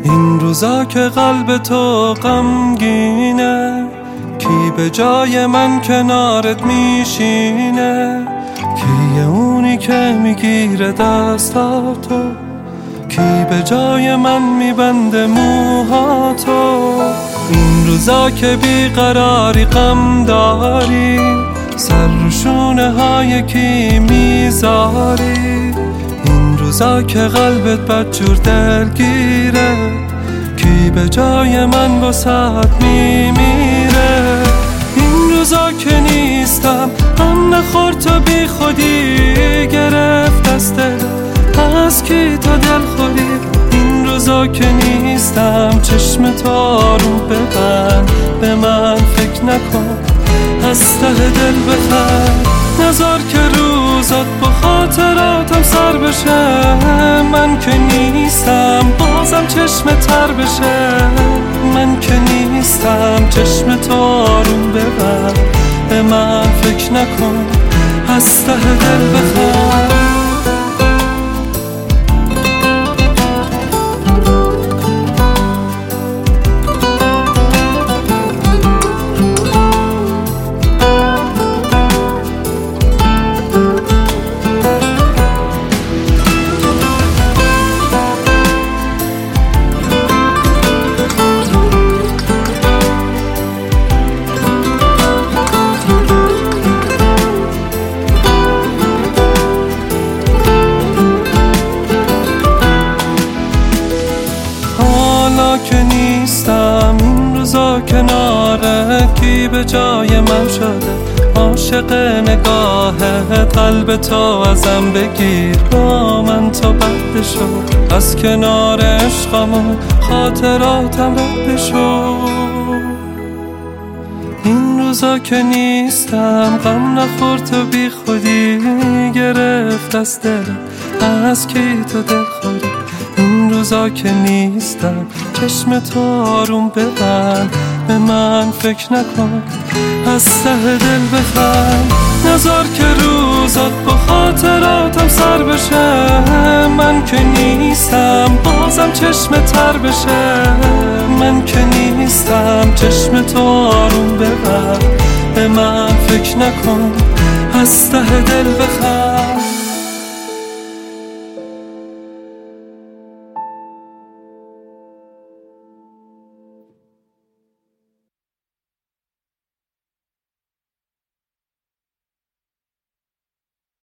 این روزا که قلب تو غمگینه، کی به جای من کنارت میشینه؟ کیه اونی که میگیره دستاتو؟ کی به جای من میبنده موهاتو؟ این روزا که بیقراری غم داری، سر رو شونه های کی میذاری؟ این روزا که قلبت بدجور دلگیره، کی به جای من واسهت میمیره؟ این روزا که نیستم غم نخور تو بی خودی، گرفت از دلت از کی تو دل خوری؟ این روزا که نیستم چشم تو رو ببند، به من فکر نکن، از ته دل بخند، نذار که روزات با خاطراتم سر بشه. من که نیستم بازم چشم تر بشه، من که نیستم چشم تو رو ببند، به من فکر نکن، از ته دل بخند. که نیستم این روزا کنارت، کی به جای من شده عاشق نگاهت؟ قلب تو ازم بگیر، با من تو بد شو، از کنار عشقمون خاطراتم رد شو. این روزا که نیستم غم نخور تو بی خودی، گرفت از دلم از کی تو دل خوری؟ این روزا که نیستم چشم تو آروم ببند، به من فکر نکن، از ته دل بخند، نذار که روزات با خاطراتم سر بشه. من که نیستم بازم چشم تر بشه، من که نیستم چشم تو آروم ببند، به من فکر نکن، از ته دل بخند.